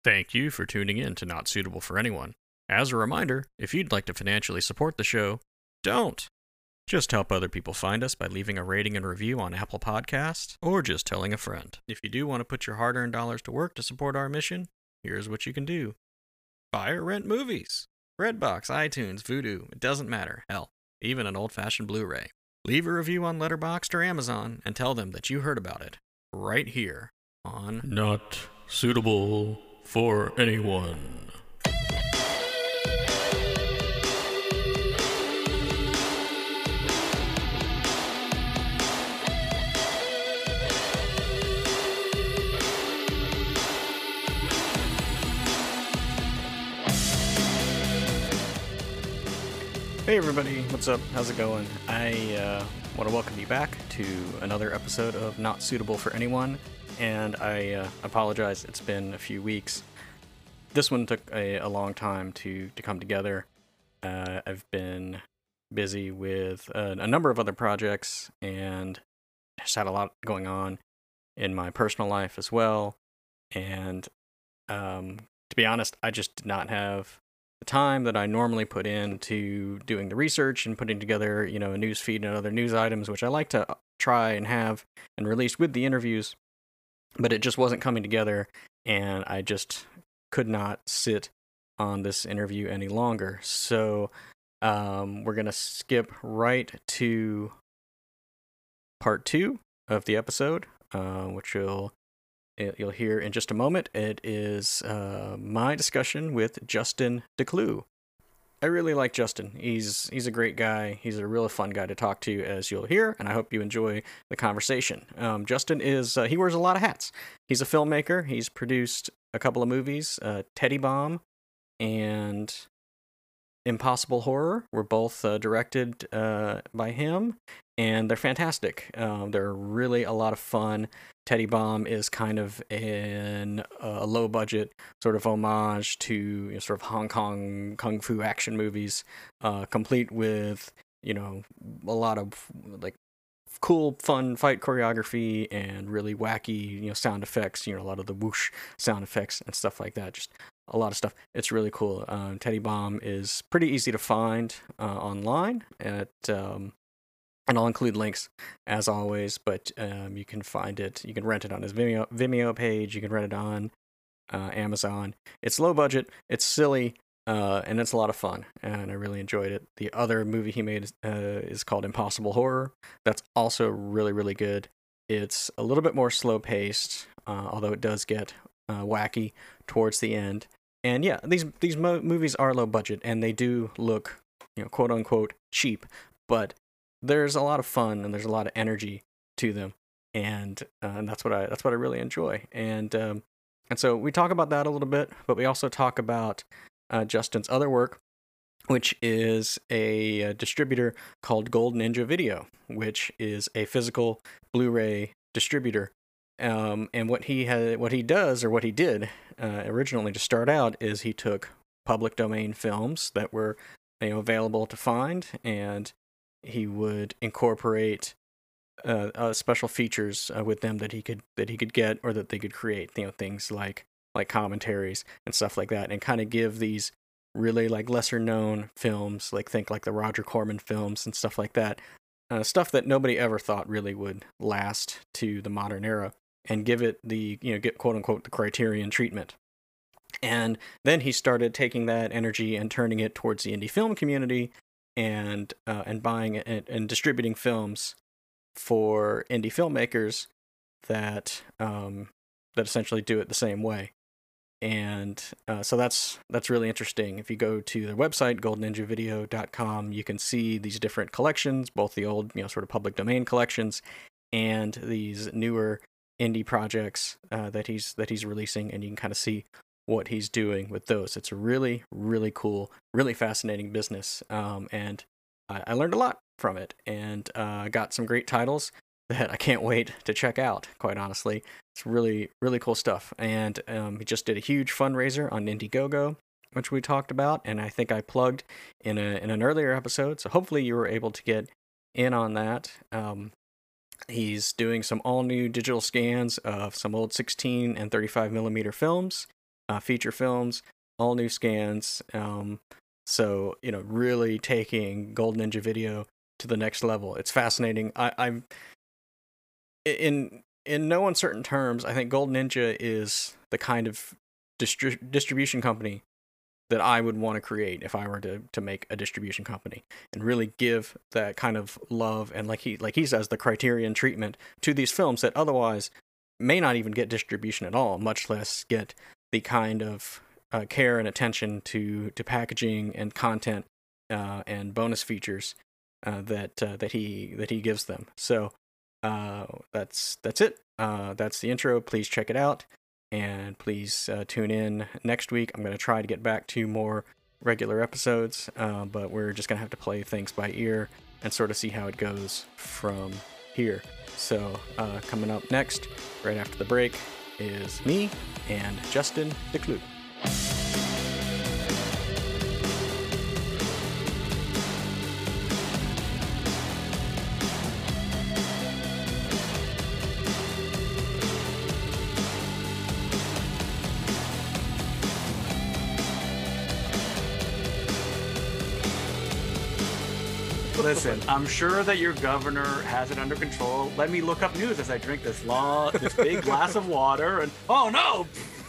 Thank you for tuning in to Not Suitable for Anyone. As a reminder, if you'd like to financially support the show, don't. Just help other people find us by leaving a rating and review on Apple Podcasts or just telling a friend. If you do want to put your hard-earned dollars to work to support our mission, here's what you can do. Buy or rent movies. Redbox, iTunes, Vudu, it doesn't matter. Hell, even an old-fashioned Blu-ray. Leave a review on Letterboxd or Amazon and tell them that you heard about it right here on Not Suitable for Anyone. Hey everybody, what's up? How's it going? I want to welcome you back to another episode of Not Suitable for Anyone, and I apologize, it's been a few weeks. This one took a long time to come together. I've been busy with a number of other projects, and just had a lot going on in my personal life as well, and to be honest, I just did not have the time that I normally put into doing the research and putting together, a news feed and other news items, which I like to try and have and release with the interviews, but it just wasn't coming together, and I just could not sit on this interview any longer. So we're going to skip right to part 2 of the episode, which you'll hear in just a moment. It is my discussion with Justin Decloux. I really like Justin. He's a great guy. He's a really fun guy to talk to, as you'll hear, and I hope you enjoy the conversation. Justin is, he wears a lot of hats. He's a filmmaker. He's produced a couple of movies, Teddy Bomb and Impossible Horror were both directed by him, and they're fantastic. They're really a lot of fun. Teddy Bomb is kind of a low-budget sort of homage to sort of Hong Kong kung fu action movies, complete with a lot of like cool, fun fight choreography and really wacky sound effects. A lot of the whoosh sound effects and stuff like that. Just a lot of stuff. It's really cool. Teddy Bomb is pretty easy to find online and I'll include links as always, but you can find it. You can rent it on his Vimeo page. You can rent it on Amazon. It's low budget. It's silly. And it's a lot of fun, and I really enjoyed it. The other movie he made is called Impossible Horror. That's also really, really good. It's a little bit more slow-paced, although it does get wacky towards the end. And yeah, these movies are low budget, and they do look, quote-unquote, cheap, but there's a lot of fun, and there's a lot of energy to them, and that's what I really enjoy. And so we talk about that a little bit, but we also talk about Justin's other work, which is a distributor called Gold Ninja Video, which is a physical Blu-ray distributor. And what he did originally to start out is he took public domain films that were available to find, and he would incorporate special features with them that he could get or that they could create. Things like commentaries and stuff like that, and kind of give these really like lesser known films, think like the Roger Corman films and stuff like that, stuff that nobody ever thought really would last to the modern era, and give it the get quote unquote the Criterion treatment. And then he started taking that energy and turning it towards the indie film community, and buying and distributing films for indie filmmakers that essentially do it the same way. And so that's really interesting. If you go to their website, goldninjavideo.com, you can see these different collections, both the old, sort of public domain collections, and these newer indie projects that he's releasing, and you can kind of see what he's doing with those. It's a really, really cool, really fascinating business, and I learned a lot from it, and got some great titles that I can't wait to check out, quite honestly. It's really, really cool stuff. And he just did a huge fundraiser on Indiegogo, which we talked about, and I think I plugged in an earlier episode, so hopefully you were able to get in on that. He's doing some all-new digital scans of some old 16 and 35 millimeter films, feature films, all new scans. So really taking Golden Ninja Video to the next level. It's fascinating. I'm in no uncertain terms, I think Golden Ninja is the kind of distribution company that I would want to create if I were to make a distribution company, and really give that kind of love and, like he says, the Criterion treatment to these films that otherwise may not even get distribution at all, much less get the kind of care and attention to packaging and content and bonus features that he gives them. So that's it. That's the intro. Please check it out. And please tune in next week. I'm going to try to get back to more regular episodes, but we're just going to have to play things by ear and sort of see how it goes from here. So coming up next, right after the break, is me and Justin Decloux. Listen, I'm sure that your governor has it under control. Let me look up news as I drink this big glass of water, and oh no!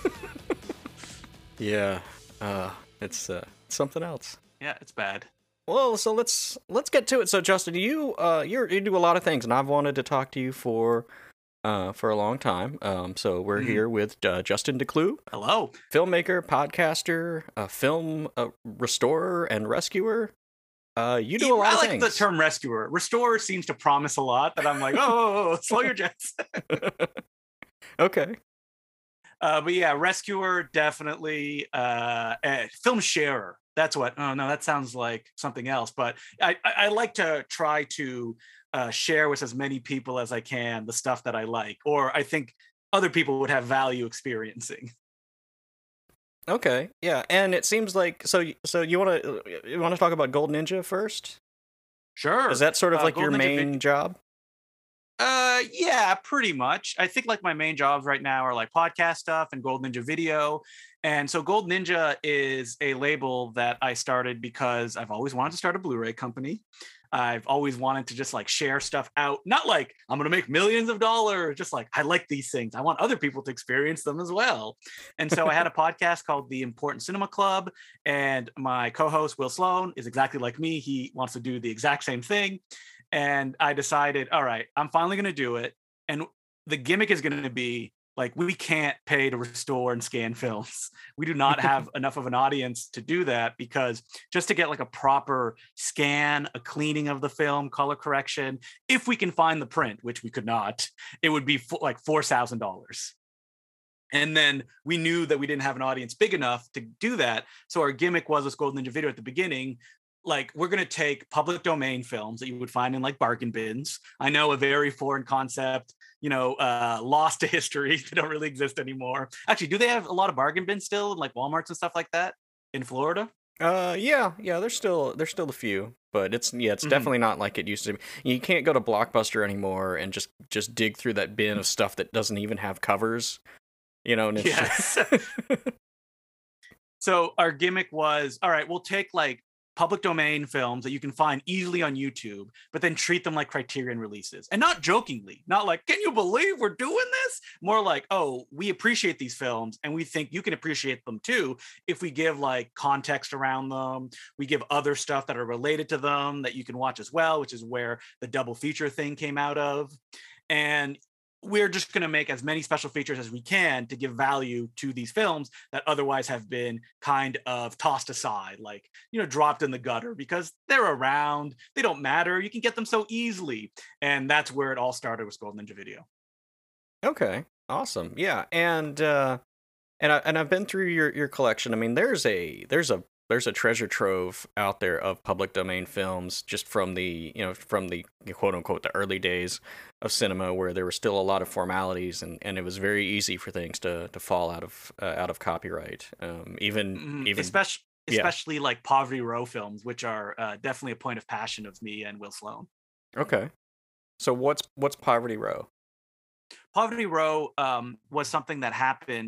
Yeah, it's something else. Yeah, it's bad. Well, so let's get to it. So, Justin, you do a lot of things, and I've wanted to talk to you for a long time. So we're here with Justin Decloux. Hello, filmmaker, podcaster, film restorer and rescuer. You do a lot of things. I like the term rescuer. Restorer seems to promise a lot that I'm like, oh, slow your jets. Okay. But yeah, rescuer, definitely. Film sharer. That's what. Oh no, that sounds like something else. But I like to try to share with as many people as I can the stuff that I like, or I think other people would have value experiencing. Okay, yeah, and it seems like so you want to talk about Golden Ninja first? Sure. Is that sort of like your Golden main job? Yeah, pretty much. I think like my main jobs right now are like podcast stuff and Golden Ninja Video. And so Golden Ninja is a label that I started because I've always wanted to start a Blu-ray company. I've always wanted to just like share stuff out, not like I'm going to make millions of dollars, just like I like these things. I want other people to experience them as well. And so I had a podcast called The Important Cinema Club, and my co-host Will Sloan is exactly like me. He wants to do the exact same thing. And I decided, all right, I'm finally going to do it. And the gimmick is going to be like, we can't pay to restore and scan films. We do not have enough of an audience to do that, because just to get like a proper scan, a cleaning of the film, color correction, if we can find the print, which we could not, it would be like $4,000. And then we knew that we didn't have an audience big enough to do that. So our gimmick was with Golden Ninja Video at the beginning, like, we're going to take public domain films that you would find in like bargain bins. I know, a very foreign concept, lost to history. They don't really exist anymore. Actually, do they have a lot of bargain bins still, like Walmarts and stuff like that in Florida? Yeah. There's still a few, but it's definitely not like it used to be. You can't go to Blockbuster anymore and just dig through that bin of stuff that doesn't even have covers. And it's yes. So our gimmick was, all right, we'll take like public domain films that you can find easily on YouTube, but then treat them like Criterion releases. And not jokingly, not like, can you believe we're doing this? More like, oh, we appreciate these films and we think you can appreciate them too if we give like context around them. We give other stuff that are related to them that you can watch as well, which is where the double feature thing came out of. And we're just going to make as many special features as we can to give value to these films that otherwise have been kind of tossed aside, like, dropped in the gutter because they're around. They don't matter. You can get them so easily. And that's where it all started with Golden Ninja Video. Okay, awesome. Yeah. And I've been through your collection. I mean, there's a treasure trove out there of public domain films, just from the quote unquote the early days of cinema, where there were still a lot of formalities and it was very easy for things to fall out of copyright. Even especially like Poverty Row films, which are definitely a point of passion of me and Will Sloan. Okay, so what's Poverty Row? Poverty Row was something that happened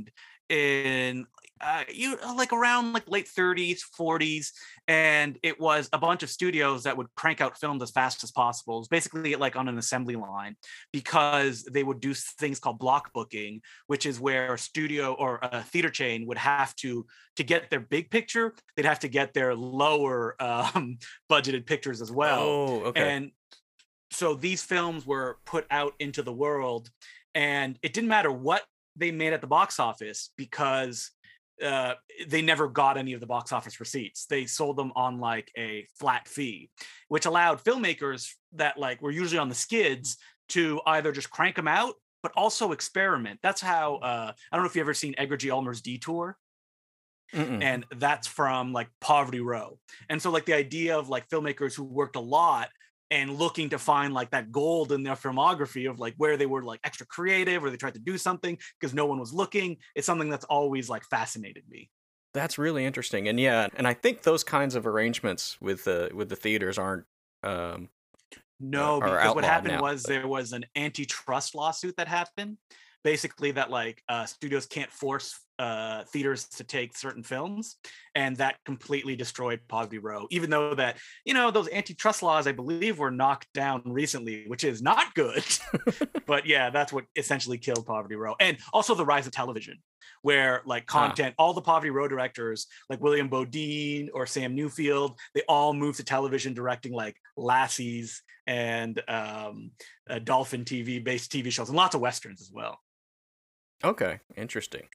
in like around like late 30s, 40s, and it was a bunch of studios that would crank out films as fast as possible. It was basically like on an assembly line, because they would do things called block booking, which is where a studio or a theater chain would have to get their big picture, they'd have to get their lower budgeted pictures as well. Oh, okay. And so these films were put out into the world, and it didn't matter what they made at the box office, because they never got any of the box office receipts. They sold them on like a flat fee, which allowed filmmakers that like were usually on the skids to either just crank them out, but also experiment. That's how I don't know if you've ever seen Edgar G. Ulmer's Detour, Mm-mm. and that's from like Poverty Row. And so like the idea of like filmmakers who worked a lot and looking to find like that gold in their filmography of like where they were like extra creative or they tried to do something because no one was looking. It's something that's always like fascinated me. That's really interesting. And yeah, and I think those kinds of arrangements with the theaters aren't No, are because what outlawed happened now. was there was an antitrust lawsuit that happened. Basically, that like studios can't force theaters to take certain films, and that completely destroyed Poverty Row. Even though that those antitrust laws, I believe, were knocked down recently, which is not good. But yeah, that's what essentially killed Poverty Row, and also the rise of television, where like content, all the Poverty Row directors, like William Bodine or Sam Newfield, they all moved to television directing like Lassie's and Dolphin TV based TV shows and lots of westerns as well. Okay, interesting.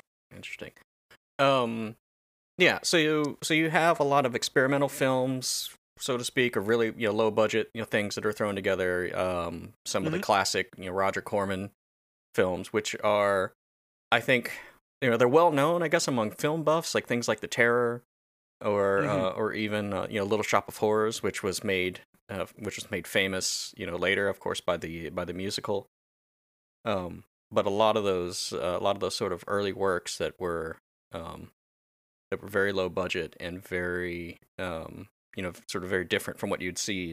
Yeah, so you have a lot of experimental films, so to speak, or really low budget things that are thrown together. Some of the classic Roger Corman films, which are, I think, they're well known, I guess, among film buffs, like things like The Terror, or even Little Shop of Horrors, which was made famous later, of course, by the musical. But a lot of those sort of early works that were very low budget and very sort of very different from what you'd see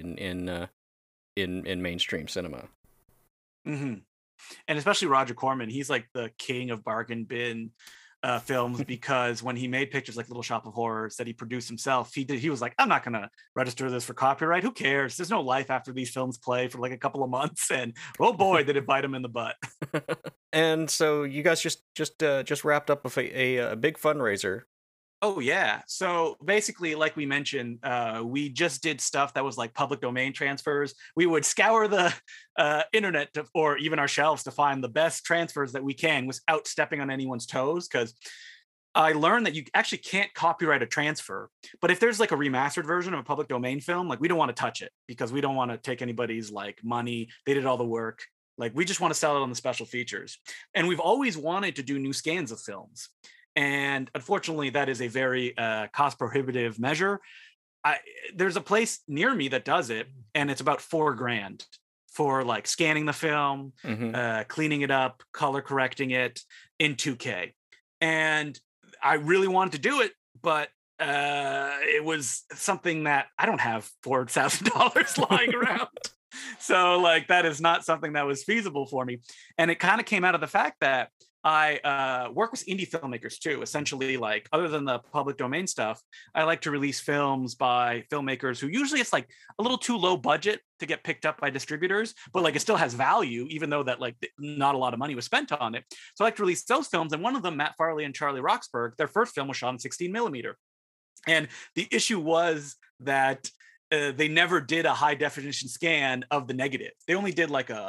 in mainstream cinema. Mm-hmm. And especially Roger Corman, he's like the king of bargain bin films, because when he made pictures like Little Shop of Horrors that he produced himself, he was like, I'm not gonna register this for copyright. Who cares? There's no life after these films play for like a couple of months. And oh boy, did it bite him in the butt. And so you guys just wrapped up with a big fundraiser. Oh yeah. So basically, like we mentioned, we just did stuff that was like public domain transfers. We would scour the internet or even our shelves to find the best transfers that we can without stepping on anyone's toes. Because I learned that you actually can't copyright a transfer, but if there's like a remastered version of a public domain film, like we don't want to touch it because we don't want to take anybody's like money. They did all the work. Like we just want to sell it on the special features. And we've always wanted to do new scans of films. And unfortunately, that is a very cost prohibitive measure. There's a place near me that does it, and it's about $4,000 for like scanning the film, cleaning it up, color correcting it in 2K. And I really wanted to do it, but it was something that I don't have $4,000 lying around. So like that is not something that was feasible for me. And it kind of came out of the fact that I work with indie filmmakers too. Essentially, like other than the public domain stuff, I like to release films by filmmakers who usually it's like a little too low budget to get picked up by distributors, but like it still has value, even though that like not a lot of money was spent on it. So I like to release those films. And one of them, Matt Farley and Charlie Roxburgh, their first film was shot in 16 millimeter. And the issue was that they never did a high definition scan of the negative. They only did like a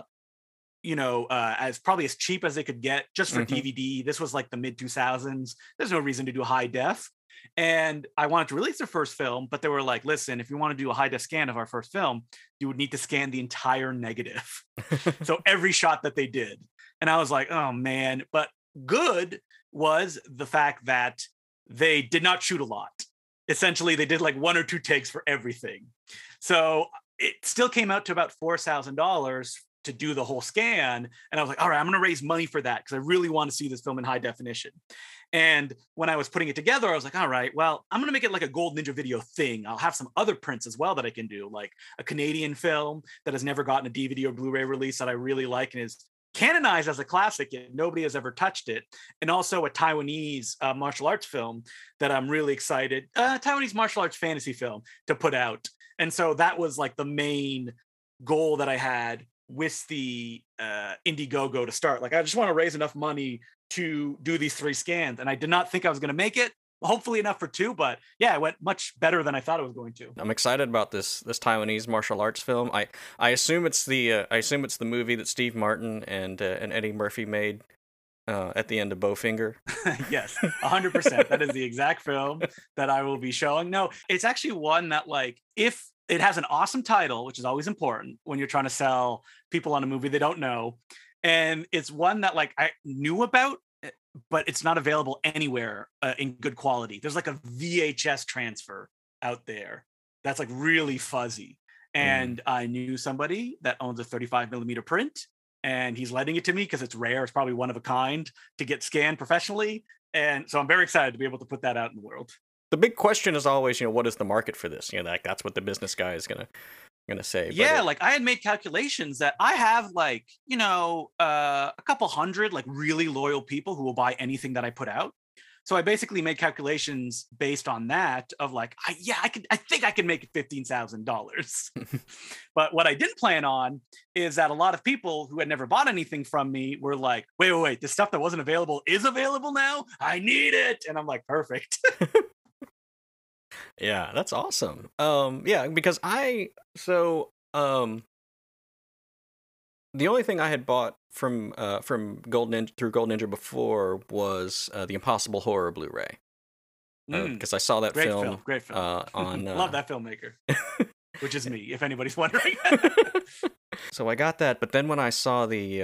as probably as cheap as they could get just for DVD. This was like the mid 2000s. There's no reason to do a high def. And I wanted to release their first film, but they were like, listen, if you want to do a high def scan of our first film, you would need to scan the entire negative. So every shot that they did. And I was like, oh man. But good was the fact that they did not shoot a lot. Essentially, they did like 1 or 2 takes for everything. So it still came out to about $4,000 to do the whole scan. And I was like, all right, I'm going to raise money for that because I really want to see this film in high definition. And when I was putting it together, I was like, all right, well, I'm going to make it like a Gold Ninja Video thing. I'll have some other prints as well that I can do, like a Canadian film that has never gotten a DVD or Blu-ray release that I really like and is canonized as a classic, yet nobody has ever touched it. And also a Taiwanese martial arts film that I'm really excited, Taiwanese martial arts fantasy film to put out. And so that was like the main goal that I had with the Indiegogo to start. Like, I just want to raise enough money to do these 3 scans. And I did not think I was going to make it. Hopefully enough for 2, but yeah, it went much better than I thought it was going to. I'm excited about this Taiwanese martial arts film. I assume it's the movie that Steve Martin and Eddie Murphy made at the end of Bowfinger. Yes, 100%. That is the exact film that I will be showing. No, it's actually one that, like, if it has an awesome title, which is always important when you're trying to sell people on a movie they don't know, and it's one that, like, I knew about, but it's not available anywhere in good quality. There's like a VHS transfer out there that's like really fuzzy. And I knew somebody that owns a 35 millimeter print, and he's lending it to me because it's rare. It's probably one of a kind to get scanned professionally. And so I'm very excited to be able to put that out in the world. The big question is always, what is the market for this? That's what the business guy is gonna say. Yeah, like I had made calculations that I have like, a couple hundred like really loyal people who will buy anything that I put out. So I basically made calculations based on that of like, I think I can make $15,000. But what I didn't plan on is that a lot of people who had never bought anything from me were like, wait, this stuff that wasn't available is available now. I need it. And I'm like, perfect. Yeah, that's awesome. Yeah, because the only thing I had bought from Golden Ninja before was the Impossible Horror Blu-ray, because I saw that Great film. Great film. On Love that filmmaker, which is me, if anybody's wondering. So I got that, but then when I saw the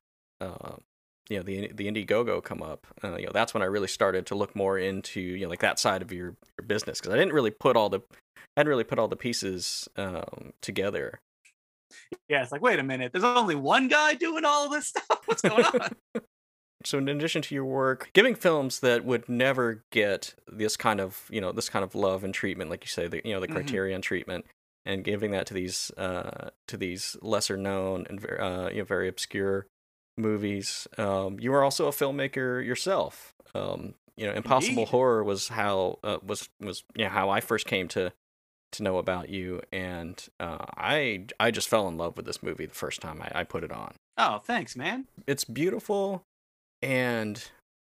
Indiegogo come up, that's when I really started to look more into like that side of your business, because I hadn't really put all the pieces together. Yeah, it's like, wait a minute, there's only one guy doing all of this stuff. What's going on? So in addition to your work, giving films that would never get this kind of love and treatment, like you say, the Criterion treatment, and giving that to these lesser known and very obscure movies. You are also a filmmaker yourself. Impossible Indeed. Horror was how how I first came to know about you, and I just fell in love with this movie the first time I put it on. Oh, thanks, man. It's beautiful, and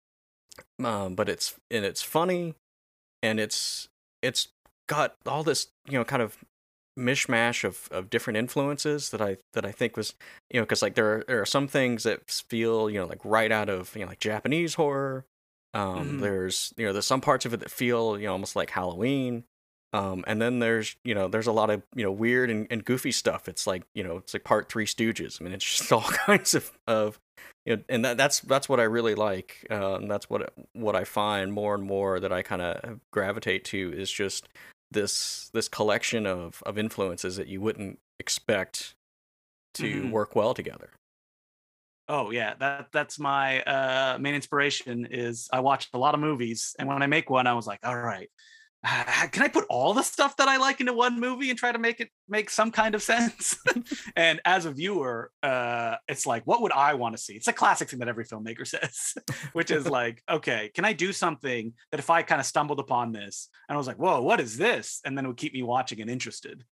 but it's funny, and it's got all this kind of mishmash of different influences that I think was because like there are some things that feel like right out of like Japanese horror. There's some parts of it that feel almost like Halloween. And then there's a lot of weird and goofy stuff. It's like it's like part Three Stooges. I mean, it's just all kinds of and that's what I really like. And that's what I find more and more that I kind of gravitate to is just this collection of influences that you wouldn't expect to work well together. Oh yeah, that's my main inspiration. Is I watched a lot of movies, and when I make one, I was like, all right, can I put all the stuff that I like into one movie and try to make some kind of sense? And as a viewer, it's like, what would I want to see? It's a classic thing that every filmmaker says, which is like, okay, can I do something that if I kind of stumbled upon this and I was like, whoa, what is this? And then it would keep me watching and interested.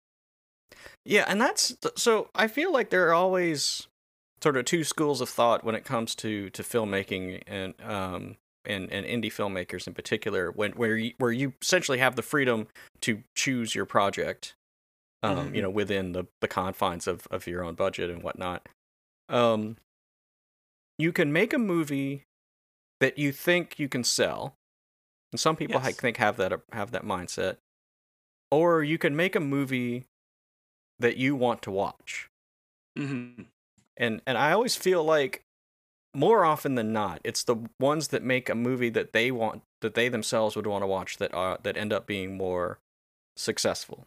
Yeah, and so I feel like there are always sort of two schools of thought when it comes to filmmaking and indie filmmakers in particular, where you essentially have the freedom to choose your project, within the confines of your own budget and whatnot. You can make a movie that you think you can sell, and some people I think have that mindset, or you can make a movie that you want to watch. And I always feel like, more often than not, it's the ones that make a movie that they themselves would want to watch that end up being more successful.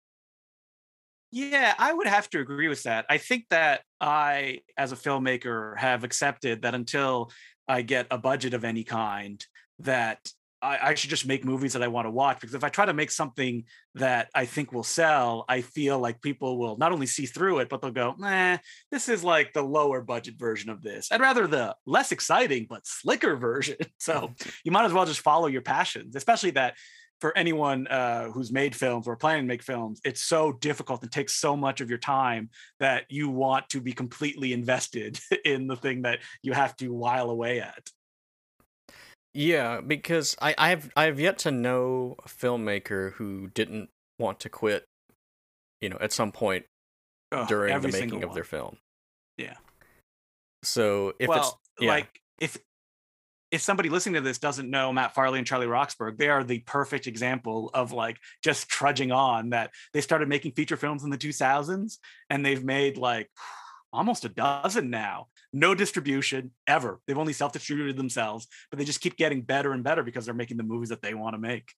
Yeah, I would have to agree with that. I think that I, as a filmmaker, have accepted that until I get a budget of any kind, that I should just make movies that I want to watch, because if I try to make something that I think will sell, I feel like people will not only see through it, but they'll go, nah, this is like the lower budget version of this. I'd rather the less exciting but slicker version. So you might as well just follow your passions, especially that for anyone who's made films or planning to make films, it's so difficult and takes so much of your time that you want to be completely invested in the thing that you have to while away at. Yeah, because I have yet to know a filmmaker who didn't want to quit, at some point Ugh, during the every making single of their one. film. Yeah. So if it's Well, yeah, like if somebody listening to this doesn't know Matt Farley and Charlie Roxburgh, they are the perfect example of like just trudging on. That they started making feature films in the 2000s, and they've made like almost a dozen now. No distribution ever. They've only self-distributed themselves, but they just keep getting better and better because they're making the movies that they want to make.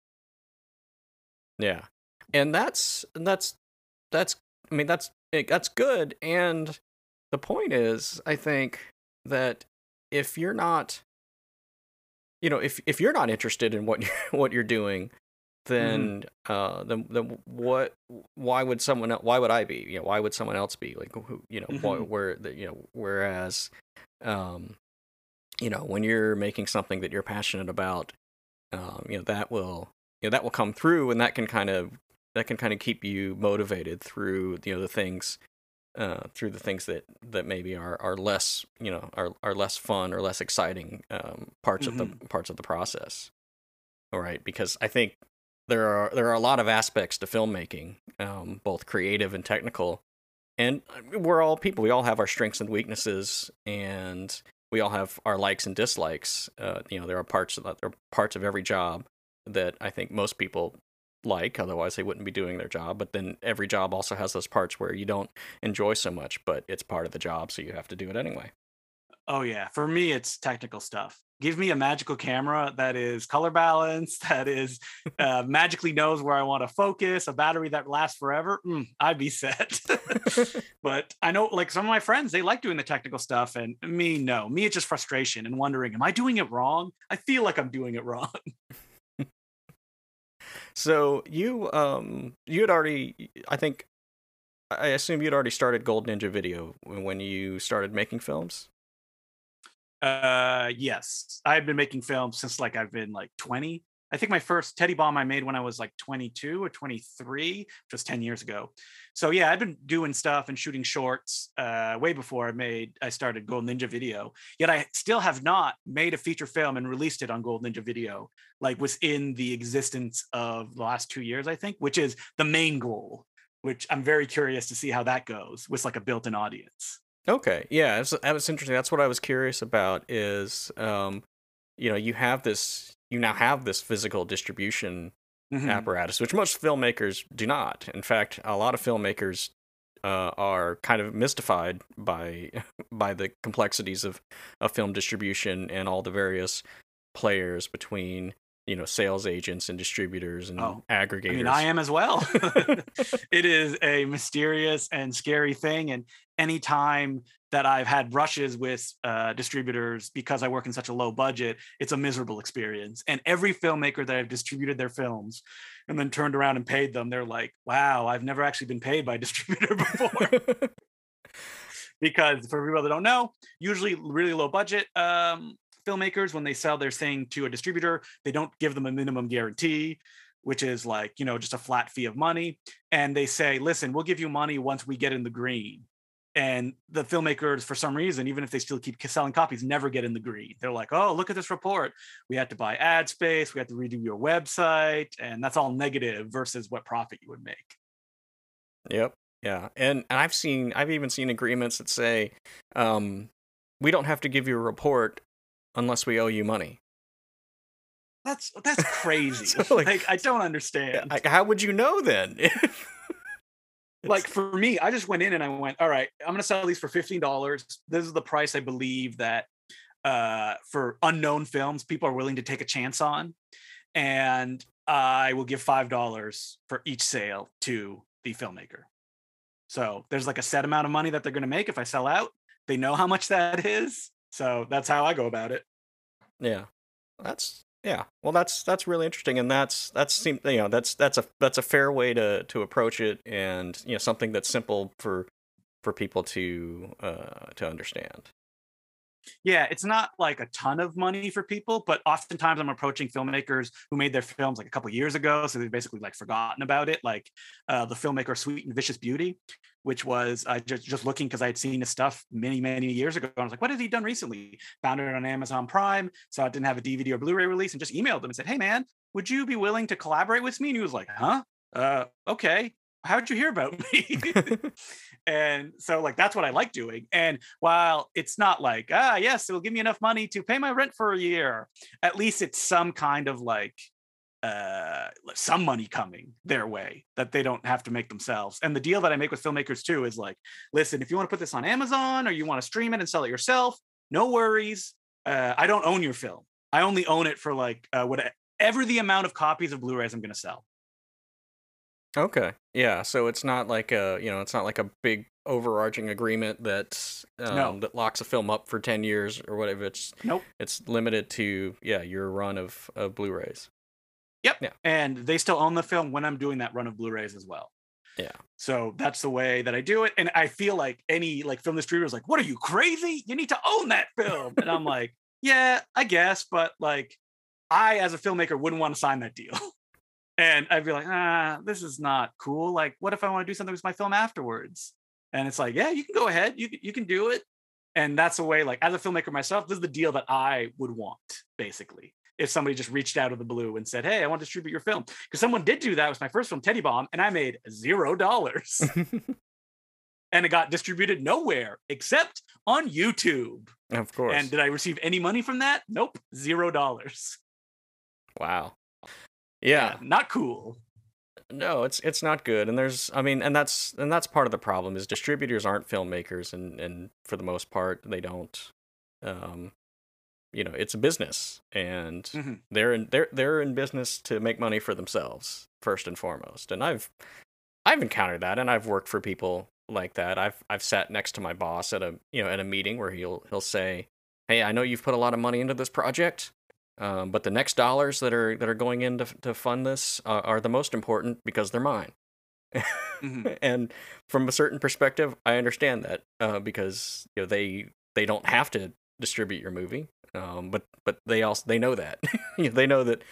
yeah, and that's I mean that's good. And the point is, I think that if you're not, if you're not interested in what what you're doing, Mhm. then what? Why would someone? Why would I be? Why would someone else be? Like who? Mhm. Whereas, um, when you're making something that you're passionate about, that will come through, and that can kind of keep you motivated through through the things that maybe are less are less fun or less exciting, Mhm. parts of the process. All right, because I think there are a lot of aspects to filmmaking, both creative and technical, and we're all people. We all have our strengths and weaknesses, and we all have our likes and dislikes. There are parts of every job that I think most people like, otherwise they wouldn't be doing their job. But then every job also has those parts where you don't enjoy so much, but it's part of the job, so you have to do it anyway. Oh yeah, for me it's technical stuff. Give me a magical camera that is color balanced, that is magically knows where I want to focus, a battery that lasts forever. I'd be set. But I know, like some of my friends, they like doing the technical stuff, and me, no. Me, it's just frustration and wondering, am I doing it wrong? I feel like I'm doing it wrong. So you had already, I assume you'd already started Gold Ninja Video when you started making films. Yes, I've been making films since like I've been like 20. I think my first Teddy Bomb I made when I was like 22 or 23, just 10 years ago. So yeah, I've been doing stuff and shooting shorts way before I started Gold Ninja Video. Yet I still have not made a feature film and released it on Gold Ninja Video, like within the existence of the last 2 years, I think, which is the main goal. Which I'm very curious to see how that goes with like a built-in audience. Okay, yeah, that was interesting. That's what I was curious about. Is you now have this physical distribution Mhm. apparatus, which most filmmakers do not. In fact, a lot of filmmakers are kind of mystified by by the complexities of film distribution and all the various players between sales agents and distributors and Oh, I mean, I aggregators. am as well. It is a mysterious and scary thing. And anytime that I've had brushes with distributors because I work in such a low budget, it's a miserable experience. And every filmmaker that I've distributed their films and then turned around and paid them, they're like, wow, I've never actually been paid by a distributor before. Because for people that don't know, usually really low budget filmmakers, when they sell their thing to a distributor, they don't give them a minimum guarantee, which is like, just a flat fee of money. And they say, listen, we'll give you money once we get in the green. And the filmmakers, for some reason, even if they still keep selling copies, never get in the green. They're like, oh, look at this report. We had to buy ad space. We had to redo your website. And that's all negative versus what profit you would make. Yep. Yeah. And I've even seen agreements that say, um, we don't have to give you a report unless we owe you money. That's crazy. So like, Like, I don't understand. how would you know then? Like It's for me, I just went in and I went, all right, I'm gonna sell these for $15. This is the price I believe that for unknown films people are willing to take a chance on. And I will give $5 for each sale to the filmmaker. So there's like a set amount of money that they're gonna make if I sell out. They know how much that is. So that's how I go about it. yeah. That's Yeah, well, that's really interesting, and that's seem that's a fair way to approach it, and something that's simple for people to understand. Yeah, it's not like a ton of money for people, but oftentimes I'm approaching filmmakers who made their films like a couple years ago, so they've basically like forgotten about it. Like the filmmaker Sweet and Vicious Beauty, which was just looking because I had seen his stuff many years ago. I was like, what has he done recently? Found it on Amazon Prime, saw it didn't have a DVD or Blu-ray release, and just emailed him and said, hey man, would you be willing to collaborate with me? And he was like, huh? Okay. How'd you hear about me? And so like that's what I like doing. And while it's not like, yes, it'll give me enough money to pay my rent for a year, at least it's some kind of like some money coming their way that they don't have to make themselves. And the deal that I make with filmmakers too is like, listen, if you want to put this on Amazon or you want to stream it and sell it yourself, no worries. I don't own your film. I only own it for like whatever the amount of copies of Blu-rays I'm going to sell. Okay. Yeah. So it's not like it's not like a big overarching agreement No. that locks a film up for 10 years or whatever. Nope. It's limited to your run of Blu-rays. Yep. Yeah. And they still own the film when I'm doing that run of Blu-rays as well. Yeah. So that's the way that I do it. And I feel like any like film distributor is like, what are you, crazy? You need to own that film. And I'm like, yeah, I guess. But like, I, as a filmmaker, wouldn't want to sign that deal. And I'd be like, this is not cool. Like, what if I want to do something with my film afterwards? And it's like, yeah, you can go ahead. You can do it. And that's the way, like, as a filmmaker myself, this is the deal that I would want, basically. If somebody just reached out of the blue and said, hey, I want to distribute your film. Because someone did do that with my first film, Teddy Bomb, and I made $0. And it got distributed nowhere except on YouTube. Of course. And did I receive any money from that? Nope, $0. Wow. Yeah. Not cool. No, it's not good. And that's part of the problem is distributors aren't filmmakers, and for the most part they don't it's a business, and Mhm. they're in business to make money for themselves first and foremost. And I've encountered that, and I've worked for people like that. I've sat next to my boss at a meeting where he'll say, "Hey, I know you've put a lot of money into this project, but the next dollars that are going in to fund this are the most important because they're mine." Mm-hmm. And from a certain perspective, I understand that they don't have to distribute your movie, but they know that they know that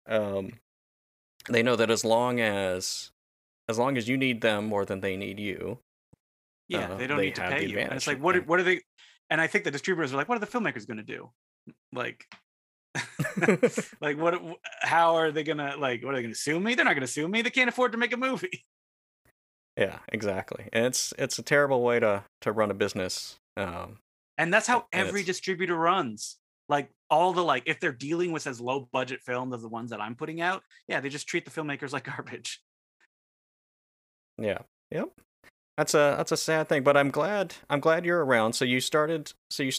as long as you need them more than they need you, they don't need to pay you. And it's like, what are they? And I think the distributors are like, what are the filmmakers going to do? Like, like what? How are they gonna like? What are they gonna sue me? They're not gonna sue me. They can't afford to make a movie. Yeah, exactly. And it's a terrible way to run a business. And that's how every distributor runs. Like all the like, if they're dealing with as low budget films as the ones that I'm putting out, yeah, they just treat the filmmakers like garbage. Yeah. Yep. That's a sad thing, but I'm glad you're around. So you started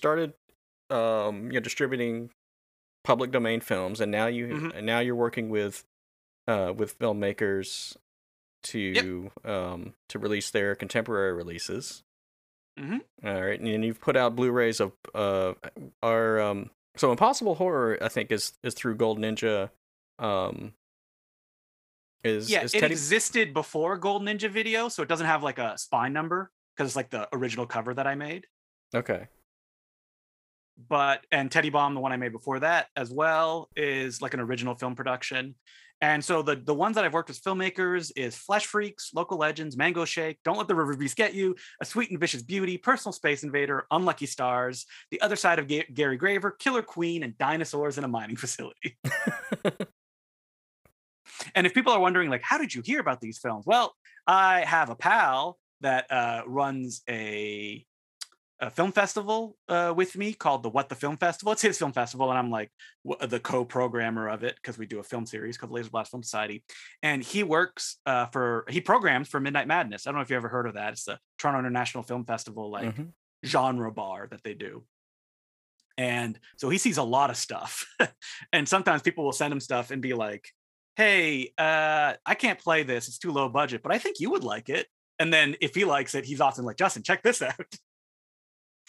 distributing public domain films, and now you're working with filmmakers to release their contemporary releases. Mm-hmm. All right, and you've put out Blu-rays of so Impossible Horror, I think, is through Gold Ninja. It existed before Gold Ninja Video, so it doesn't have like a spine number because it's like the original cover that I made. Okay. And Teddy Bomb, the one I made before that as well, is like an original film production. And so the ones that I've worked with filmmakers is Flesh Freaks, Local Legends, Mango Shake, Don't Let the River Beast Get You, A Sweet and Vicious Beauty, Personal Space Invader, Unlucky Stars, The Other Side of Gary Graver, Killer Queen, and Dinosaurs in a Mining Facility. And if people are wondering, like, how did you hear about these films? Well, I have a pal that runs a film festival with me called the What the Film Festival. It's his film festival, and I'm like the co-programmer of it because we do a film series called Laser Blast Film Society. And he works he programs for Midnight Madness. I don't know if you ever heard of that. It's the Toronto International Film Festival, like genre bar that they do. And so he sees a lot of stuff. And sometimes people will send him stuff and be like, hey, I can't play this. It's too low budget, but I think you would like it. And then if he likes it, he's often like, Justin, check this out.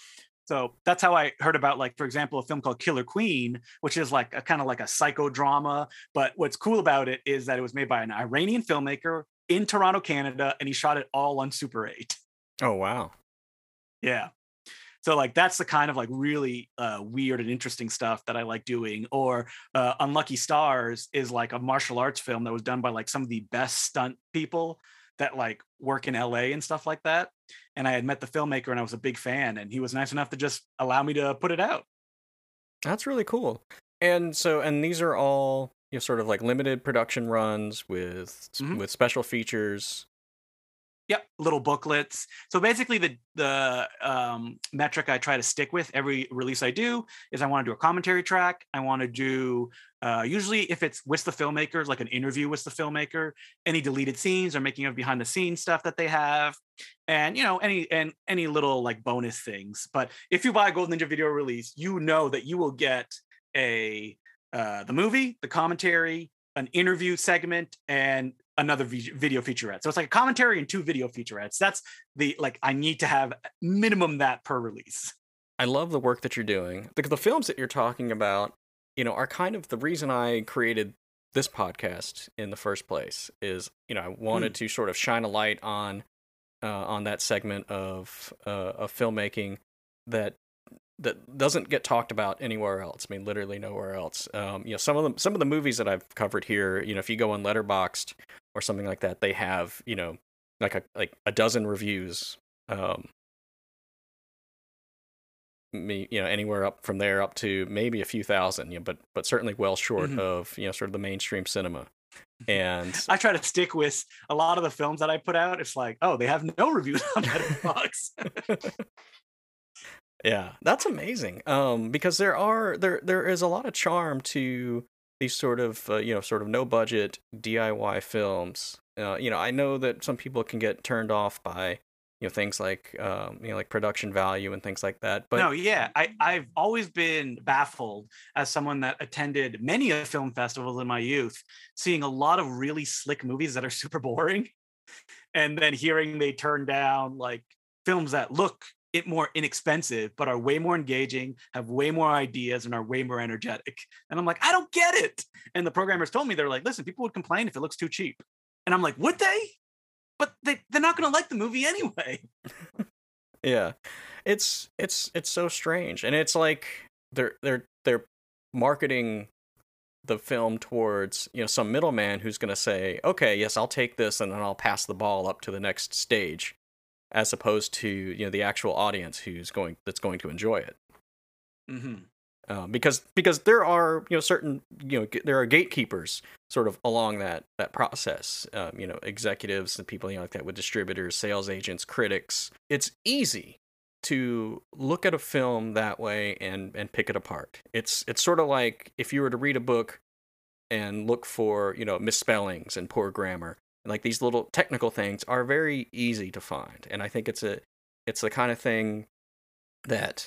So that's how I heard about, like, for example, a film called Killer Queen, which is like a kind of like a psychodrama. But what's cool about it is that it was made by an Iranian filmmaker in Toronto, Canada, and he shot it all on Super 8. Oh, wow. Yeah. So like that's the kind of like really weird and interesting stuff that I like doing. Or Unlucky Stars is like a martial arts film that was done by like some of the best stunt people that like work in LA and stuff like that. And I had met the filmmaker and I was a big fan, and he was nice enough to just allow me to put it out. That's really cool. And so, and these are all, you know, sort of like limited production runs with Mhm. special features. Yep, little booklets. So basically, the metric I try to stick with every release I do is I want to do a commentary track. I want to do usually if it's with the filmmakers, like an interview with the filmmaker, any deleted scenes or making of behind the scenes stuff that they have, and you know any little like bonus things. But if you buy a Golden Ninja video release, you know that you will get a the movie, the commentary, an interview segment, and another video featurette. So it's like a commentary and 2 video featurettes. That's the like I need to have minimum that per release. I love the work that you're doing. The films that you're talking about, you know, are kind of the reason I created this podcast in the first place. Is, you know, I wanted to sort of shine a light on that segment of filmmaking that doesn't get talked about anywhere else. I mean, literally nowhere else. You know, some of the movies that I've covered here, you know, if you go on Letterboxd or something like that, they have, you know, like a dozen reviews. You know, anywhere up from there up to maybe a few thousand, you know, but certainly well short of, you know, sort of the mainstream cinema. And I try to stick with a lot of the films that I put out. It's like, oh, they have no reviews on Letterboxd. yeah, that's amazing. Because there is a lot of charm to these sort of you know, sort of no budget DIY films. You know, I know that some people can get turned off by, you know, things like you know, like production value and things like that. But No, yeah, I've always been baffled as someone that attended many of film festivals in my youth, seeing a lot of really slick movies that are super boring, and then hearing they turn down like films that look more inexpensive but are way more engaging, have way more ideas, and are way more energetic. And I'm like, I don't get it. And the programmers told me, they're like, listen, people would complain if it looks too cheap. And I'm like, would they? But they're not going to like the movie anyway. yeah, it's so strange, and it's like they're marketing the film towards, you know, some middleman who's going to say, okay, yes, I'll take this and then I'll pass the ball up to the next stage, as opposed to, you know, the actual audience that's going to enjoy it. Because there are, you know, certain, you know, there are gatekeepers sort of along that process. You know, executives and people, you know, like that, with distributors, sales agents, critics. It's easy to look at a film that way and pick it apart. It's sort of like if you were to read a book and look for, you know, misspellings and poor grammar. Like, these little technical things are very easy to find, and I think it's the kind of thing that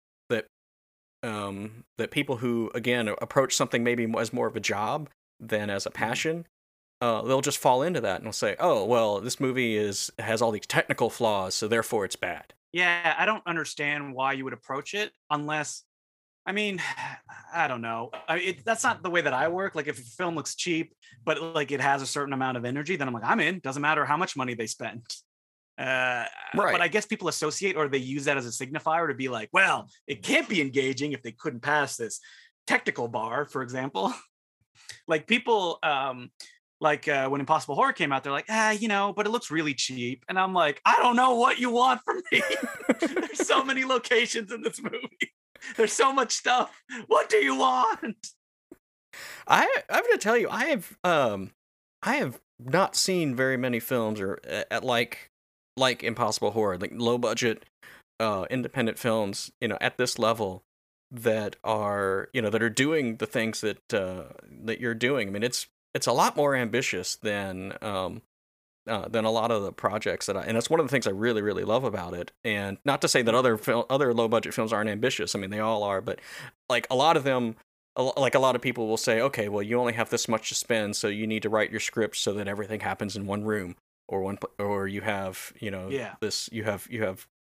people who, again, approach something maybe as more of a job than as a passion, they'll just fall into that and they'll say, oh, well, this movie has all these technical flaws, so therefore it's bad. Yeah, I don't understand why you would approach it unless, I mean, I don't know. That's not the way that I work. Like, if a film looks cheap, but like it has a certain amount of energy, then I'm like, I'm in. Doesn't matter how much money they spend. Right. But I guess people associate, or they use that as a signifier to be like, well, it can't be engaging if they couldn't pass this technical bar, for example. Like, people, when Impossible Horror came out, they're like, you know, but it looks really cheap. And I'm like, I don't know what you want from me. There's so many locations in this movie. There's so much stuff. What do you want? I'm going to tell you, I have not seen very many films or at like Impossible Horror, like low budget independent films, you know, at this level that are, you know, that are doing the things that you're doing. I mean, it's a lot more ambitious than a lot of the projects and that's one of the things I really, really love about it. And not to say that other low budget films aren't ambitious. I mean, they all are, but like a lot of them, like a lot of people will say, okay, well, you only have this much to spend, so you need to write your script so that everything happens in one room or you have, you know, Yeah. you have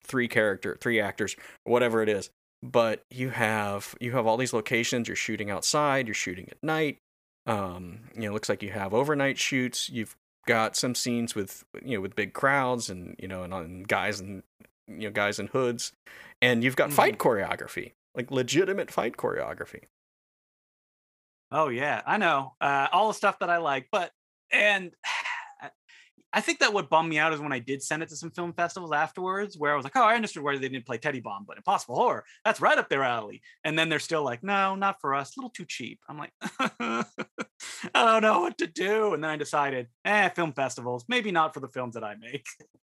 three actors, whatever it is. But you have all these locations. You're shooting outside. You're shooting at night. It looks like you have overnight shoots. You've got some scenes with with big crowds and and guys and guys in hoods, and you've got fight choreography, like legitimate fight choreography. Oh yeah, I know all the stuff that I like, and I think that what bummed me out is when I did send it to some film festivals afterwards, where I was like, oh, I understood why they didn't play Teddy Bomb, but Impossible Horror, that's right up their alley. And then they're still like, no, not for us, a little too cheap. I'm like, I don't know what to do. And then I decided, film festivals, maybe not for the films that I make.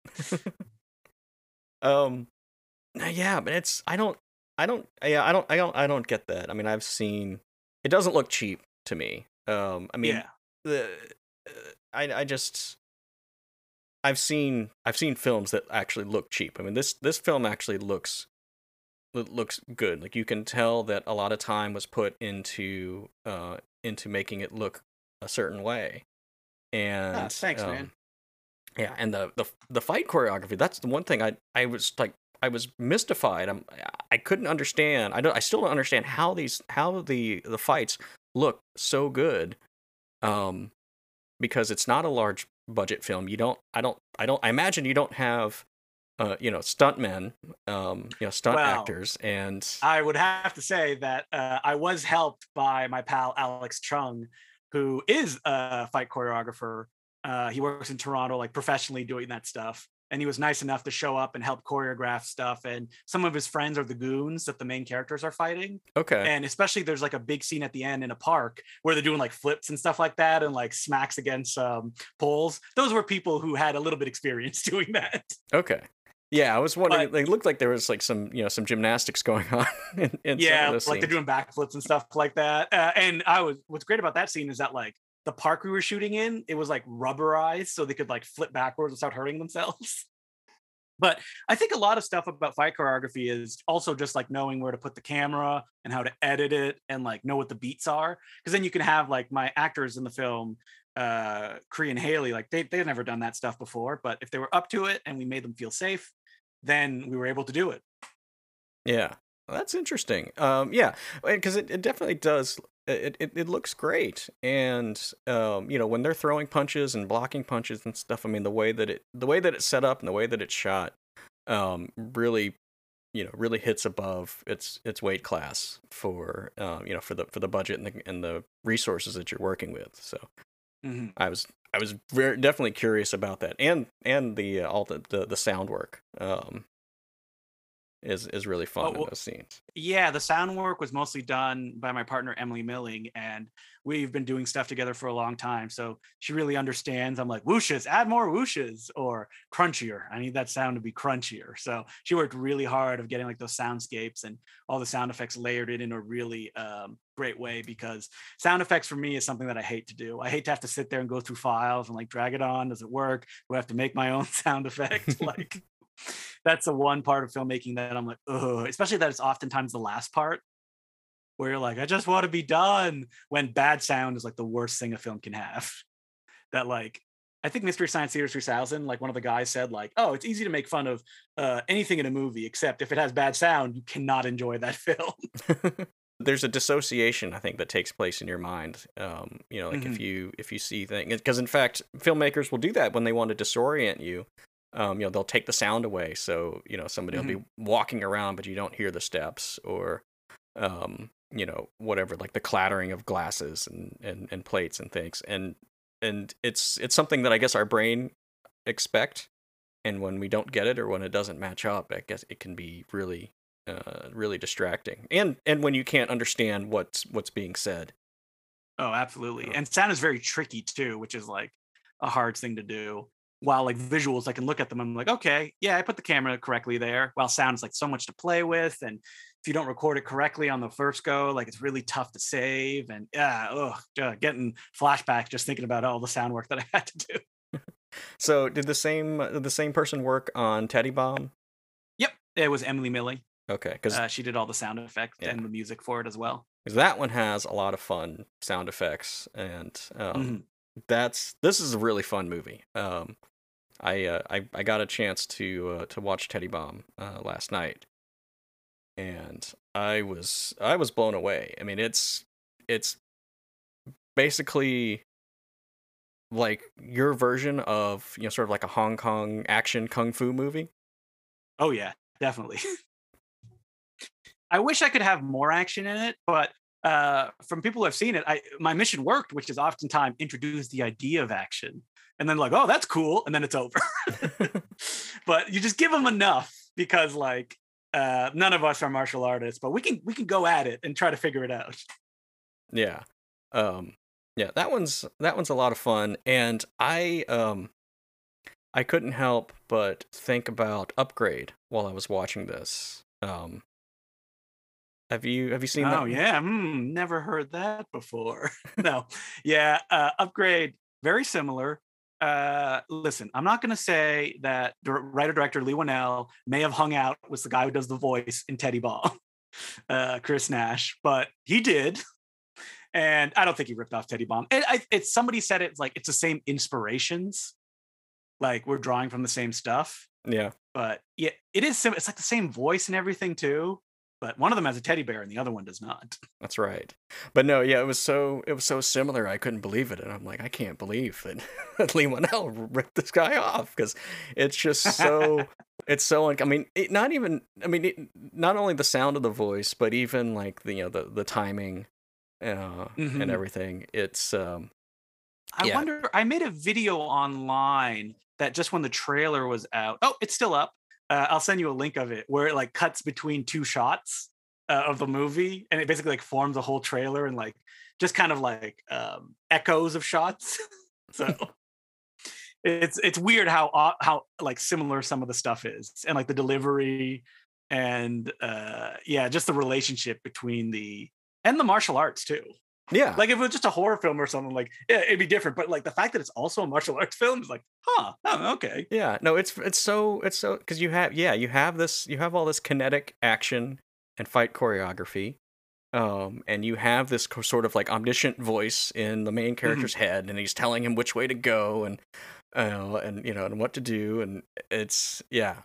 Yeah, but I don't get that. I mean, I've seen, it doesn't look cheap to me. I've seen films that actually look cheap. I mean, this film actually looks good. Like, you can tell that a lot of time was put into making it look a certain way. And thanks, man. Yeah, and the fight choreography, that's the one thing I was mystified. I couldn't understand. I still don't understand how the fights look so good. Because it's not a large budget film. I imagine you don't have stuntmen, actors. And I would have to say that I was helped by my pal Alex Chung, who is a fight choreographer. He works in Toronto, like professionally doing that stuff. And he was nice enough to show up and help choreograph stuff. And some of his friends are the goons that the main characters are fighting. Okay. And especially there's like a big scene at the end in a park where they're doing like flips and stuff like that and like smacks against poles. Those were people who had a little bit experience doing that. Okay. Yeah, I was wondering. It looked like there was like some gymnastics going on. in some of those like scenes. They're doing backflips and stuff like that. And what's great about that scene is that like the park we were shooting in, it was like rubberized so they could like flip backwards without hurting themselves. But I think a lot of stuff about fight choreography is also just like knowing where to put the camera and how to edit it and like know what the beats are. Because then you can have like my actors in the film, Cree and Haley, like they've never done that stuff before. But if they were up to it and we made them feel safe, then we were able to do it. Yeah, well, that's interesting. Yeah, because it definitely does. It looks great, and when they're throwing punches and blocking punches and stuff, I mean the way that it's set up and the way that it's shot, really hits above its weight class for for the budget and the resources that you're working with. So I was definitely curious about that, and the all the sound work. Is really fun in those scenes. Yeah, the sound work was mostly done by my partner Emily Milling, and we've been doing stuff together for a long time. So she really understands. I'm like, whooshes, add more whooshes, or crunchier. I need that sound to be crunchier. So she worked really hard of getting like those soundscapes and all the sound effects layered in a really great way, because sound effects for me is something that I hate to do. I hate to have to sit there and go through files and like drag it on. Does it work? Do I have to make my own sound effect? Like, that's the one part of filmmaking that I'm like, ugh, especially that it's oftentimes the last part where you're like, I just want to be done, when bad sound is like the worst thing a film can have. That like, I think Mystery Science Theater 3000, like one of the guys said like, oh, it's easy to make fun of anything in a movie, except if it has bad sound, you cannot enjoy that film. There's a dissociation, I think, that takes place in your mind. If you see things, because in fact, filmmakers will do that when they want to disorient you. They'll take the sound away, so somebody will be walking around, but you don't hear the steps, or whatever, like the clattering of glasses and plates and things, and it's something that I guess our brain expect, and when we don't get it or when it doesn't match up, I guess it can be really distracting, and when you can't understand what's being said. Oh, absolutely. And sound is very tricky too, which is like a hard thing to do. While like visuals, I can look at them, I'm like, okay, yeah, I put the camera correctly there. While sound is like so much to play with, and if you don't record it correctly on the first go, like it's really tough to save. And getting flashbacks just thinking about all the sound work that I had to do. So did the same person work on Teddy Bomb? Yep, it was Emily Milling. Okay, because she did all the sound effects and the music for it as well. Because that one has a lot of fun sound effects, and this is a really fun movie. I got a chance to watch Teddy Bomb last night, and I was blown away. I mean, it's basically like your version of, sort of like a Hong Kong action kung fu movie. Oh yeah, definitely. I wish I could have more action in it, but from people who have seen it, my mission worked, which is oftentimes introduce the idea of action, and then like, oh, that's cool, and then it's over. But you just give them enough because like none of us are martial artists, but we can go at it and try to figure it out. Yeah. Um yeah, that one's a lot of fun, and I couldn't help but think about Upgrade while I was watching this. Have you seen that Oh one? yeah, never heard that before. No, yeah, Upgrade, very similar. Listen, I'm not going to say that writer director Lee Winnell may have hung out with the guy who does the voice in Teddy Bomb, Chris Nash, but he did, and I don't think he ripped off Teddy Bomb. It's somebody said it's like it's the same inspirations, like we're drawing from the same stuff. Yeah. But yeah, it is. It's like the same voice and everything too. But one of them has a teddy bear and the other one does not. That's right. But no, yeah, it was so similar. I couldn't believe it, and I'm like, I can't believe that, that Lee Winnell ripped this guy off, because it's just so it's so like, I mean, not even, I mean, not only the sound of the voice, but even like the timing and Mhm. everything. It's I yeah. wonder. I made a video online that just when the trailer was out. Oh, it's still up. I'll send you a link of it where it like cuts between two shots of the movie, and it basically like forms a whole trailer and like just kind of like echoes of shots. So it's weird how like similar some of the stuff is, and like the delivery, and yeah, just the relationship between the martial arts too. Yeah. Like if it was just a horror film or something, like yeah, it'd be different. But like the fact that it's also a martial arts film is like, huh, oh, okay. Yeah, no, it's so because you have all this kinetic action and fight choreography, and you have this sort of like omniscient voice in the main Mhm. character's head, and he's telling him which way to go, and what to do, and it's yeah,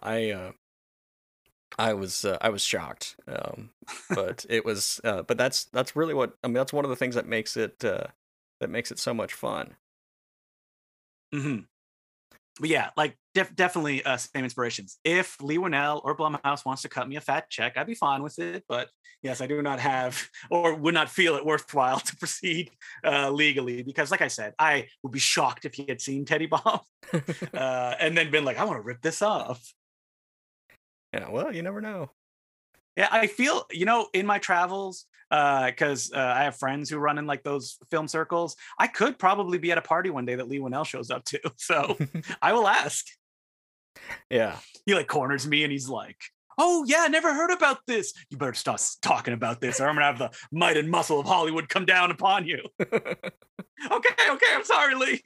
I was shocked, but that's really what I mean. That's one of the things that makes it so much fun. Mhm. But yeah, like definitely same inspirations. If Lee Winnell or Blumhouse wants to cut me a fat check, I'd be fine with it. But yes, I do not have or would not feel it worthwhile to proceed legally because, like I said, I would be shocked if he had seen Teddy Bomb and then been like, I want to rip this off. Yeah, well, you never know. Yeah, I feel, in my travels, because I have friends who run in like those film circles, I could probably be at a party one day that Lee Winnell shows up to. So I will ask. Yeah. He like corners me and he's like, "Oh yeah, never heard about this. You better stop talking about this, or I'm gonna have the might and muscle of Hollywood come down upon you." Okay, okay, I'm sorry, Lee.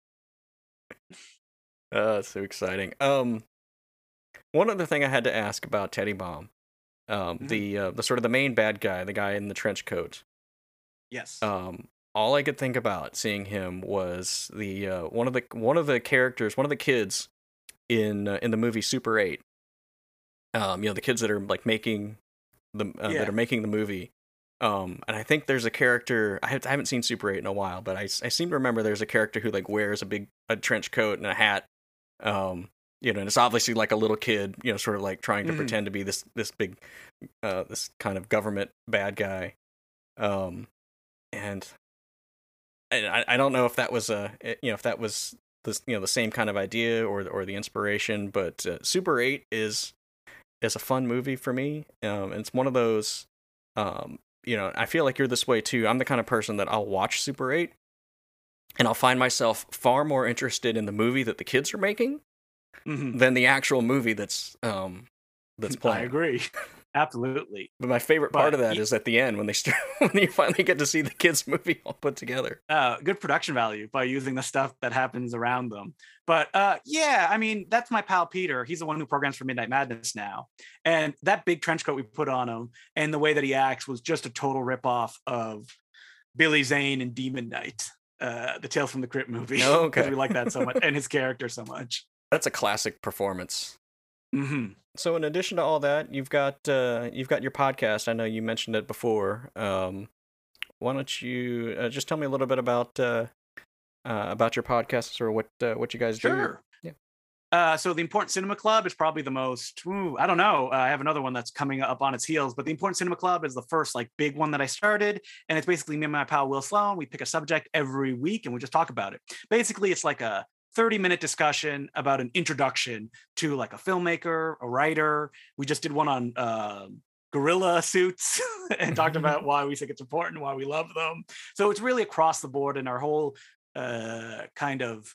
That's so exciting. One other thing I had to ask about Teddy Bomb, Mhm. the sort of the main bad guy, the guy in the trench coat. Yes. All I could think about seeing him was the one of the characters, one of the kids in the movie Super 8. The kids that are like making that Yeah. are making the movie. And I think there's a character I haven't seen Super 8 in a while, but I seem to remember there's a character who like wears a trench coat and a hat. And it's obviously like a little kid, sort of like trying to Mhm. pretend to be this big this kind of government bad guy. Um, and I don't know if that was if that was the same kind of idea or the inspiration, but Super 8 is a fun movie for me. And it's one of those I feel like you're this way too. I'm the kind of person that I'll watch Super 8 and I'll find myself far more interested in the movie that the kids are making Mhm. than the actual movie that's I playing. agree. Absolutely. But my favorite part But of that is at the end when they start when you finally get to see the kids' movie all put together. good production value by using the stuff that happens around them. But yeah, I mean, that's my pal Peter. He's the one who programs for Midnight Madness now. And that big trench coat we put on him and the way that he acts was just a total ripoff of Billy Zane and Demon Knight, the Tales from the Crypt movie, because Okay. we like that so much and his character so much. That's a classic performance. Mm-hmm. So in addition to all that, you've got your podcast. I know you mentioned it before. Why don't you just tell me a little bit about your podcast or what you guys do? Sure. So the Important Cinema Club is probably the most, I don't know. I have another one that's coming up on its heels, but the Important Cinema Club is the first like big one that I started. And it's basically me and my pal, Will Sloan. We pick a subject every week and we just talk about it. Basically, it's like a 30-minute discussion about an introduction to like a filmmaker, a writer. We just did one on gorilla suits and talked about why we think it's important, why we love them. So it's really across the board, and our whole kind of,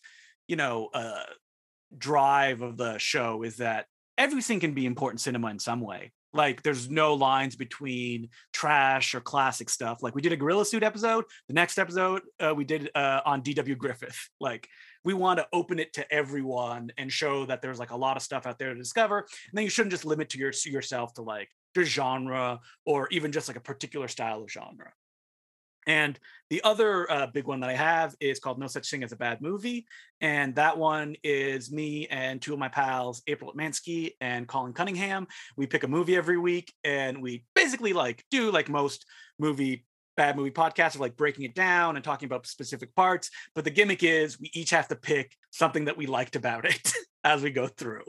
drive of the show is that everything can be important cinema in some way. Like there's no lines between trash or classic stuff. Like we did a gorilla suit episode. The next episode we did on D.W. Griffith. Like we want to open it to everyone and show that there's like a lot of stuff out there to discover. And then you shouldn't just limit to yourself to like the genre or even just like a particular style of genre. And the other big one that I have is called No Such Thing as a Bad Movie. And that one is me and two of my pals, April Atmansky and Colin Cunningham. We pick a movie every week and we basically like do like most bad movie podcasts of like breaking it down and talking about specific parts. But the gimmick is we each have to pick something that we liked about it as we go through.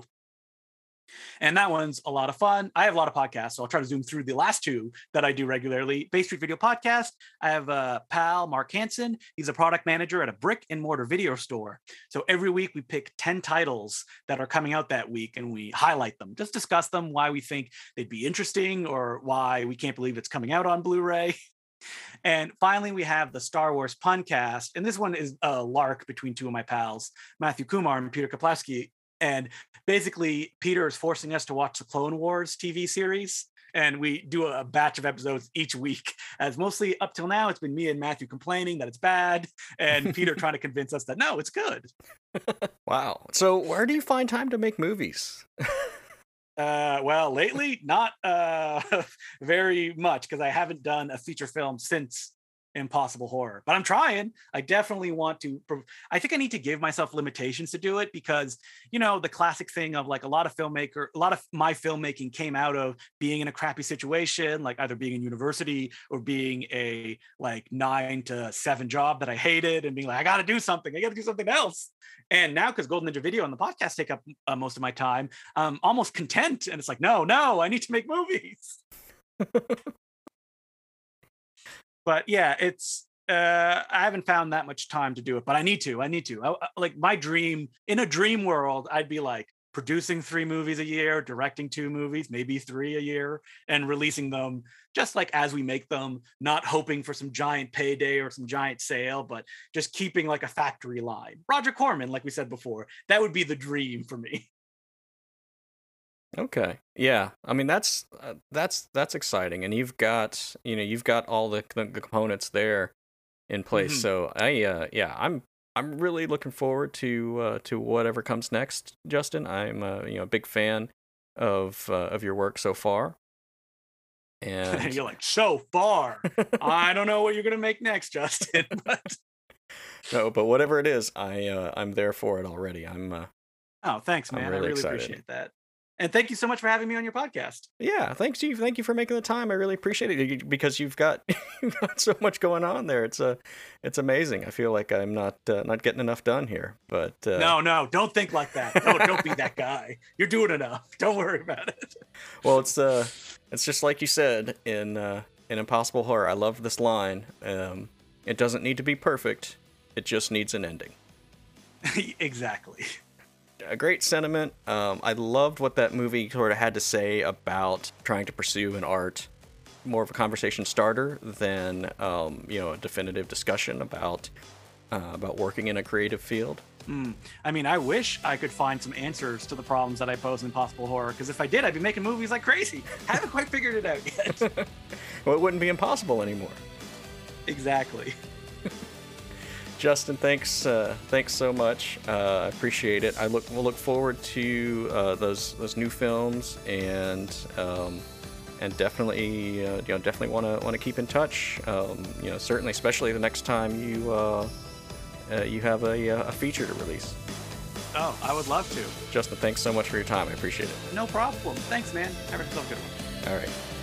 And that one's a lot of fun. I have a lot of podcasts, so I'll try to zoom through the last two that I do regularly. Bay Street Video Podcast. I have a pal, Mark Hansen. He's a product manager at a brick and mortar video store. So every week we pick 10 titles that are coming out that week and we highlight them, just discuss them, why we think they'd be interesting or why we can't believe it's coming out on Blu-ray. And finally, we have the Star Wars Puncast. And this one is a lark between two of my pals, Matthew Kumar and Peter Kaplowski. And basically, Peter is forcing us to watch the Clone Wars TV series. And we do a batch of episodes each week, as mostly up till now, it's been me and Matthew complaining that it's bad and Peter trying to convince us that, no, it's good. Wow. So where do you find time to make movies? Well, lately, not very much, because I haven't done a feature film since Impossible Horror, but I'm trying. I definitely want to. I think I need to give myself limitations to do it because, the classic thing of like a lot of my filmmaking came out of being in a crappy situation, like either being in university or being a like 9 to 7 job that I hated and being like, I got to do something else. And now, because Golden Ninja Video and the podcast take up most of my time, I'm almost content. And it's like, no, I need to make movies. But yeah, it's I haven't found that much time to do it, but I need to. Like my dream, in a dream world, I'd be like producing 3 movies a year, directing 2 movies, maybe 3 a year, and releasing them just like as we make them, not hoping for some giant payday or some giant sale, but just keeping like a factory line. Roger Corman, like we said before, that would be the dream for me. Okay. Yeah. I mean, that's exciting, and you've got all the components there in place. Mm-hmm. So I'm really looking forward to whatever comes next, Justin. I'm a big fan of your work so far. And you're like, so far. I don't know what you're gonna make next, Justin. But no, but whatever it is, I'm there for it already. Oh, thanks, man. I really appreciate that. And thank you so much for having me on your podcast. Yeah, thank you for making the time. I really appreciate it because you've got so much going on there. It's amazing. I feel like I'm not getting enough done here. But no, don't think like that. Don't be that guy. You're doing enough. Don't worry about it. Well, it's just like you said in Impossible Horror. I love this line. It doesn't need to be perfect. It just needs an ending. Exactly. A great sentiment. I loved what that movie sort of had to say about trying to pursue an art, more of a conversation starter than a definitive discussion about working in a creative field. I mean, I wish I could find some answers to the problems that I pose in Impossible Horror, because if I did, I'd be making movies like crazy. Haven't quite figured it out yet. Well, it wouldn't be impossible anymore. Exactly. Justin, thanks so much. I appreciate it. We'll look forward to those new films, and definitely want to keep in touch. Certainly, especially the next time you have a feature to release. Oh, I would love to. Justin, thanks so much for your time. I appreciate it. No problem. Thanks, man. Have yourself a good one. All right.